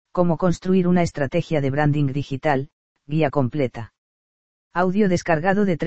Cómo construir una estrategia de branding digital, guía completa. Audio descargado de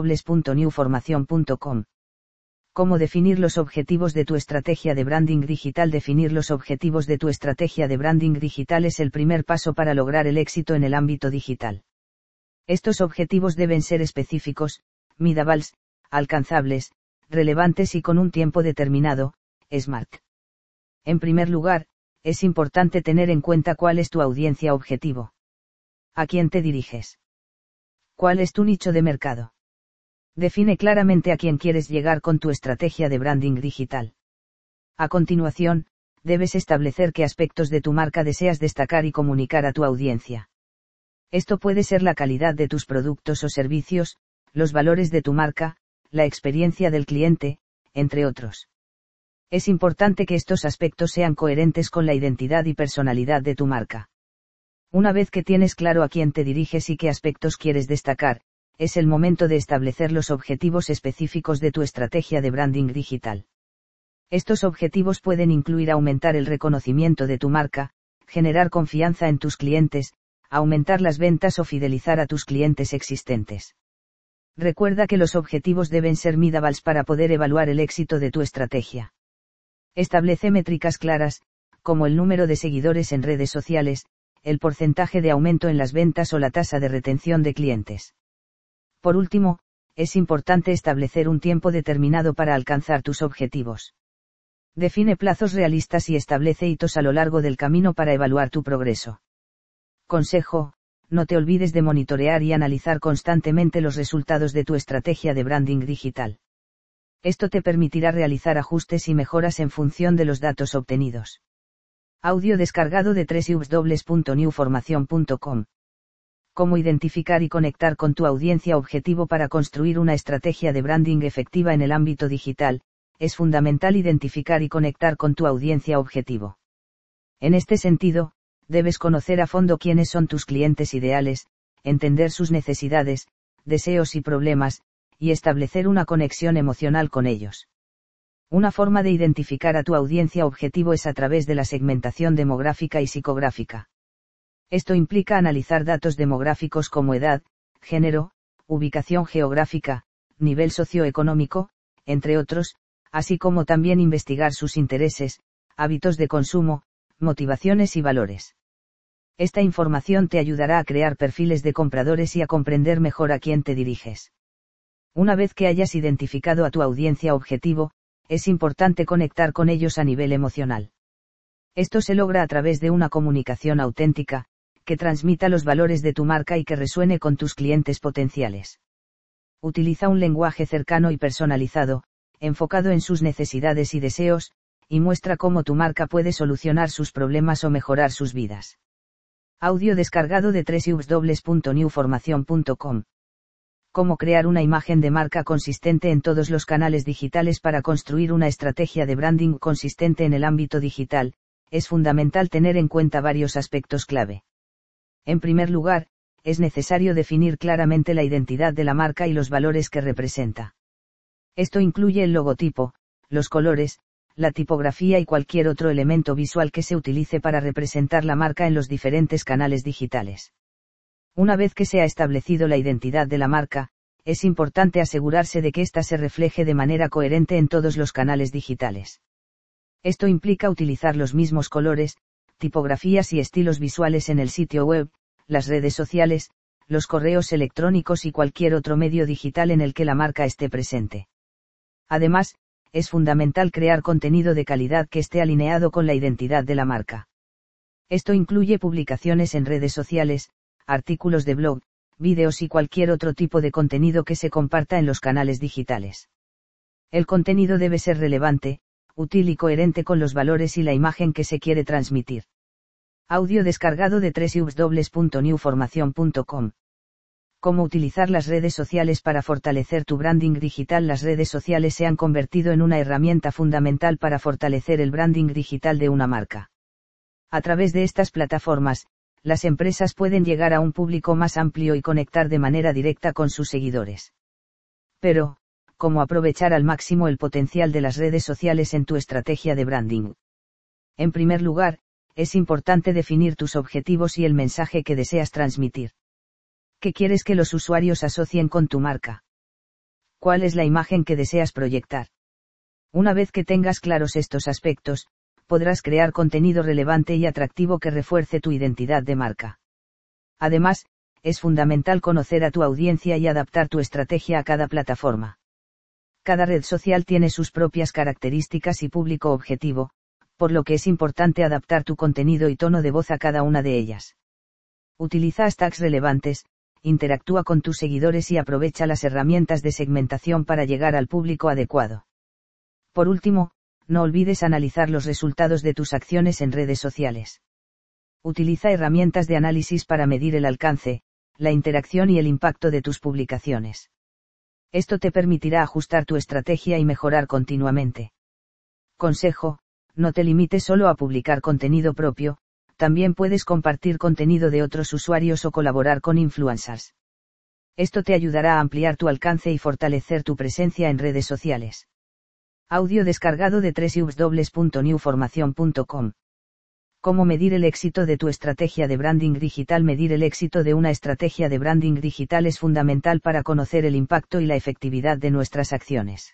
www.newformacion.com. Cómo definir los objetivos de tu estrategia de branding digital. Definir los objetivos de tu estrategia de branding digital es el primer paso para lograr el éxito en el ámbito digital. Estos objetivos deben ser específicos, measurable, alcanzables, relevantes y con un tiempo determinado, SMART. En primer lugar, es importante tener en cuenta cuál es tu audiencia objetivo. ¿A quién te diriges? ¿Cuál es tu nicho de mercado? Define claramente a quién quieres llegar con tu estrategia de branding digital. A continuación, debes establecer qué aspectos de tu marca deseas destacar y comunicar a tu audiencia. Esto puede ser la calidad de tus productos o servicios, los valores de tu marca, la experiencia del cliente, entre otros. Es importante que estos aspectos sean coherentes con la identidad y personalidad de tu marca. Una vez que tienes claro a quién te diriges y qué aspectos quieres destacar, es el momento de establecer los objetivos específicos de tu estrategia de branding digital. Estos objetivos pueden incluir aumentar el reconocimiento de tu marca, generar confianza en tus clientes, aumentar las ventas o fidelizar a tus clientes existentes. Recuerda que los objetivos deben ser measurables para poder evaluar el éxito de tu estrategia. Establece métricas claras, como el número de seguidores en redes sociales, el porcentaje de aumento en las ventas o la tasa de retención de clientes. Por último, es importante establecer un tiempo determinado para alcanzar tus objetivos. Define plazos realistas y establece hitos a lo largo del camino para evaluar tu progreso. Consejo: no te olvides de monitorear y analizar constantemente los resultados de tu estrategia de branding digital. Esto te permitirá realizar ajustes y mejoras en función de los datos obtenidos. Audio descargado de www.newformacion.com. Cómo identificar y conectar con tu audiencia objetivo para construir una estrategia de branding efectiva en el ámbito digital. Es fundamental identificar y conectar con tu audiencia objetivo. En este sentido, debes conocer a fondo quiénes son tus clientes ideales, entender sus necesidades, deseos y problemas, y establecer una conexión emocional con ellos. Una forma de identificar a tu audiencia objetivo es a través de la segmentación demográfica y psicográfica. Esto implica analizar datos demográficos como edad, género, ubicación geográfica, nivel socioeconómico, entre otros, así como también investigar sus intereses, hábitos de consumo, motivaciones y valores. Esta información te ayudará a crear perfiles de compradores y a comprender mejor a quién te diriges. Una vez que hayas identificado a tu audiencia objetivo, es importante conectar con ellos a nivel emocional. Esto se logra a través de una comunicación auténtica, que transmita los valores de tu marca y que resuene con tus clientes potenciales. Utiliza un lenguaje cercano y personalizado, enfocado en sus necesidades y deseos, y muestra cómo tu marca puede solucionar sus problemas o mejorar sus vidas. Audio descargado de www.newformacion.com. Cómo crear una imagen de marca consistente en todos los canales digitales. Para construir una estrategia de branding consistente en el ámbito digital, es fundamental tener en cuenta varios aspectos clave. En primer lugar, es necesario definir claramente la identidad de la marca y los valores que representa. Esto incluye el logotipo, los colores, la tipografía y cualquier otro elemento visual que se utilice para representar la marca en los diferentes canales digitales. Una vez que se ha establecido la identidad de la marca, es importante asegurarse de que ésta se refleje de manera coherente en todos los canales digitales. Esto implica utilizar los mismos colores, tipografías y estilos visuales en el sitio web, las redes sociales, los correos electrónicos y cualquier otro medio digital en el que la marca esté presente. Además, es fundamental crear contenido de calidad que esté alineado con la identidad de la marca. Esto incluye publicaciones en redes sociales, artículos de blog, vídeos y cualquier otro tipo de contenido que se comparta en los canales digitales. El contenido debe ser relevante, útil y coherente con los valores y la imagen que se quiere transmitir. Audio descargado de www.newformacion.com. Cómo utilizar las redes sociales para fortalecer tu branding digital. Las redes sociales se han convertido en una herramienta fundamental para fortalecer el branding digital de una marca. A través de estas plataformas, las empresas pueden llegar a un público más amplio y conectar de manera directa con sus seguidores. Pero, ¿cómo aprovechar al máximo el potencial de las redes sociales en tu estrategia de branding? En primer lugar, es importante definir tus objetivos y el mensaje que deseas transmitir. ¿Qué quieres que los usuarios asocien con tu marca? ¿Cuál es la imagen que deseas proyectar? Una vez que tengas claros estos aspectos, podrás crear contenido relevante y atractivo que refuerce tu identidad de marca. Además, es fundamental conocer a tu audiencia y adaptar tu estrategia a cada plataforma. Cada red social tiene sus propias características y público objetivo, por lo que es importante adaptar tu contenido y tono de voz a cada una de ellas. Utiliza hashtags relevantes, interactúa con tus seguidores y aprovecha las herramientas de segmentación para llegar al público adecuado. Por último, no olvides analizar los resultados de tus acciones en redes sociales. Utiliza herramientas de análisis para medir el alcance, la interacción y el impacto de tus publicaciones. Esto te permitirá ajustar tu estrategia y mejorar continuamente. Consejo: no te limites solo a publicar contenido propio, también puedes compartir contenido de otros usuarios o colaborar con influencers. Esto te ayudará a ampliar tu alcance y fortalecer tu presencia en redes sociales. Audio descargado de www.newformacion.com. ¿Cómo medir el éxito de tu estrategia de branding digital? Medir el éxito de una estrategia de branding digital es fundamental para conocer el impacto y la efectividad de nuestras acciones.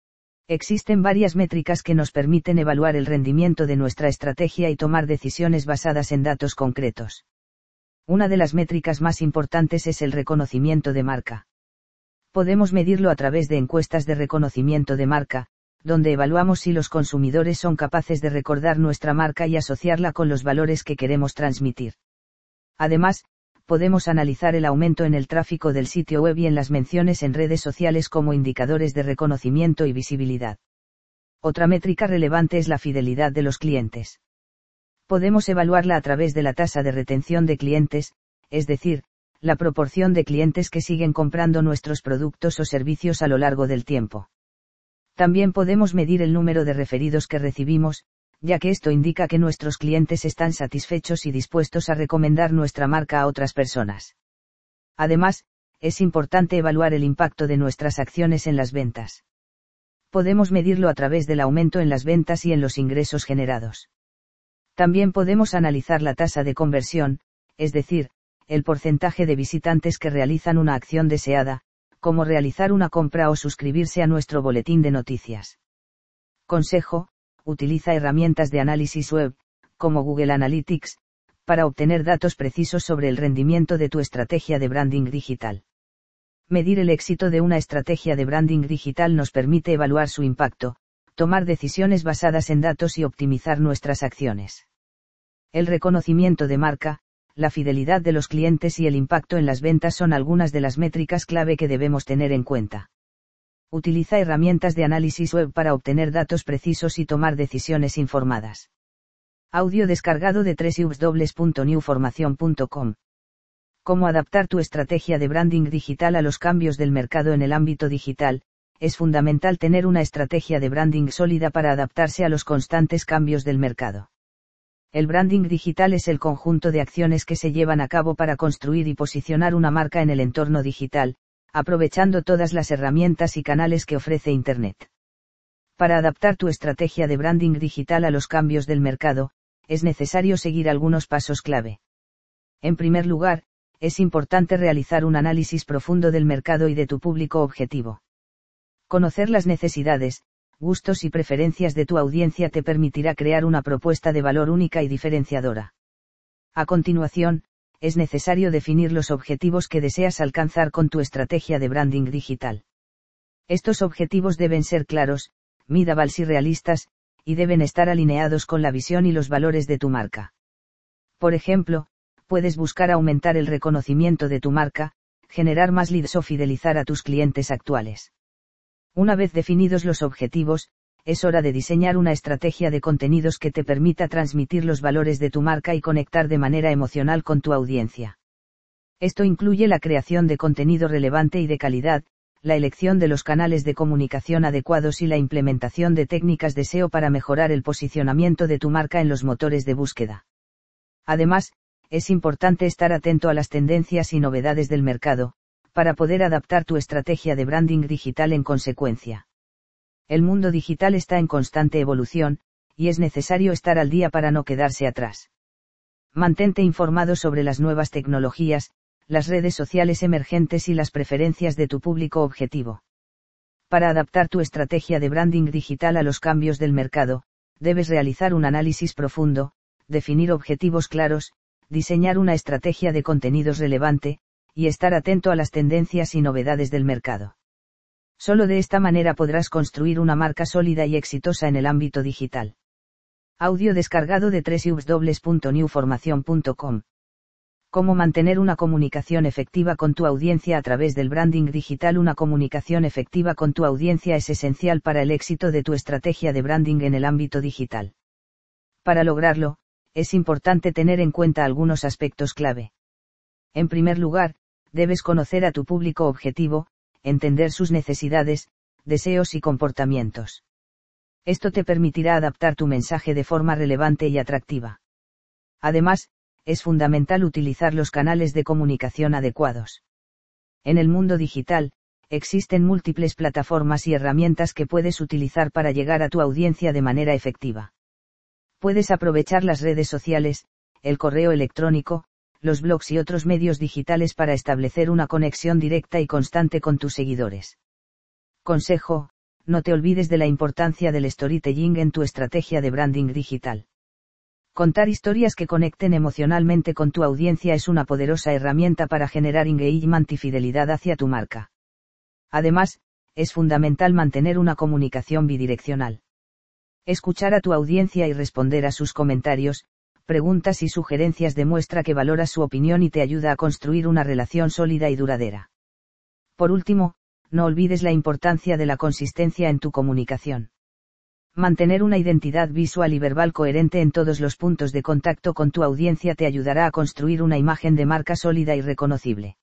Existen varias métricas que nos permiten evaluar el rendimiento de nuestra estrategia y tomar decisiones basadas en datos concretos. Una de las métricas más importantes es el reconocimiento de marca. Podemos medirlo a través de encuestas de reconocimiento de marca, donde evaluamos si los consumidores son capaces de recordar nuestra marca y asociarla con los valores que queremos transmitir. Además, podemos analizar el aumento en el tráfico del sitio web y en las menciones en redes sociales como indicadores de reconocimiento y visibilidad. Otra métrica relevante es la fidelidad de los clientes. Podemos evaluarla a través de la tasa de retención de clientes, es decir, la proporción de clientes que siguen comprando nuestros productos o servicios a lo largo del tiempo. También podemos medir el número de referidos que recibimos, ya que esto indica que nuestros clientes están satisfechos y dispuestos a recomendar nuestra marca a otras personas. Además, es importante evaluar el impacto de nuestras acciones en las ventas. Podemos medirlo a través del aumento en las ventas y en los ingresos generados. También podemos analizar la tasa de conversión, es decir, el porcentaje de visitantes que realizan una acción deseada, como realizar una compra o suscribirse a nuestro boletín de noticias. Consejo: utiliza herramientas de análisis web, como Google Analytics, para obtener datos precisos sobre el rendimiento de tu estrategia de branding digital. Medir el éxito de una estrategia de branding digital nos permite evaluar su impacto, tomar decisiones basadas en datos y optimizar nuestras acciones. El reconocimiento de marca, la fidelidad de los clientes y el impacto en las ventas son algunas de las métricas clave que debemos tener en cuenta. Utiliza herramientas de análisis web para obtener datos precisos y tomar decisiones informadas. Audio descargado de www.newformacion.com. ¿Cómo adaptar tu estrategia de branding digital a los cambios del mercado en el ámbito digital? Es fundamental tener una estrategia de branding sólida para adaptarse a los constantes cambios del mercado. El branding digital es el conjunto de acciones que se llevan a cabo para construir y posicionar una marca en el entorno digital, aprovechando todas las herramientas y canales que ofrece Internet. Para adaptar tu estrategia de branding digital a los cambios del mercado, es necesario seguir algunos pasos clave. En primer lugar, es importante realizar un análisis profundo del mercado y de tu público objetivo. Conocer las necesidades, gustos y preferencias de tu audiencia te permitirá crear una propuesta de valor única y diferenciadora. A continuación, es necesario definir los objetivos que deseas alcanzar con tu estrategia de branding digital. Estos objetivos deben ser claros, medibles y realistas, y deben estar alineados con la visión y los valores de tu marca. Por ejemplo, puedes buscar aumentar el reconocimiento de tu marca, generar más leads o fidelizar a tus clientes actuales. Una vez definidos los objetivos, es hora de diseñar una estrategia de contenidos que te permita transmitir los valores de tu marca y conectar de manera emocional con tu audiencia. Esto incluye la creación de contenido relevante y de calidad, la elección de los canales de comunicación adecuados y la implementación de técnicas de SEO para mejorar el posicionamiento de tu marca en los motores de búsqueda. Además, es importante estar atento a las tendencias y novedades del mercado, para poder adaptar tu estrategia de branding digital en consecuencia. El mundo digital está en constante evolución, y es necesario estar al día para no quedarse atrás. Mantente informado sobre las nuevas tecnologías, las redes sociales emergentes y las preferencias de tu público objetivo. Para adaptar tu estrategia de branding digital a los cambios del mercado, debes realizar un análisis profundo, definir objetivos claros, diseñar una estrategia de contenidos relevante, y estar atento a las tendencias y novedades del mercado. Solo de esta manera podrás construir una marca sólida y exitosa en el ámbito digital. Audio descargado de www.newformacion.com. Cómo mantener una comunicación efectiva con tu audiencia a través del branding digital. Una comunicación efectiva con tu audiencia es esencial para el éxito de tu estrategia de branding en el ámbito digital. Para lograrlo, es importante tener en cuenta algunos aspectos clave. En primer lugar, debes conocer a tu público objetivo, entender sus necesidades, deseos y comportamientos. Esto te permitirá adaptar tu mensaje de forma relevante y atractiva. Además, es fundamental utilizar los canales de comunicación adecuados. En el mundo digital, existen múltiples plataformas y herramientas que puedes utilizar para llegar a tu audiencia de manera efectiva. Puedes aprovechar las redes sociales, el correo electrónico, los blogs y otros medios digitales para establecer una conexión directa y constante con tus seguidores. Consejo: no te olvides de la importancia del storytelling en tu estrategia de branding digital. Contar historias que conecten emocionalmente con tu audiencia es una poderosa herramienta para generar engagement y fidelidad hacia tu marca. Además, es fundamental mantener una comunicación bidireccional. Escuchar a tu audiencia y responder a sus comentarios, preguntas y sugerencias demuestra que valoras su opinión y te ayuda a construir una relación sólida y duradera. Por último, no olvides la importancia de la consistencia en tu comunicación. Mantener una identidad visual y verbal coherente en todos los puntos de contacto con tu audiencia te ayudará a construir una imagen de marca sólida y reconocible.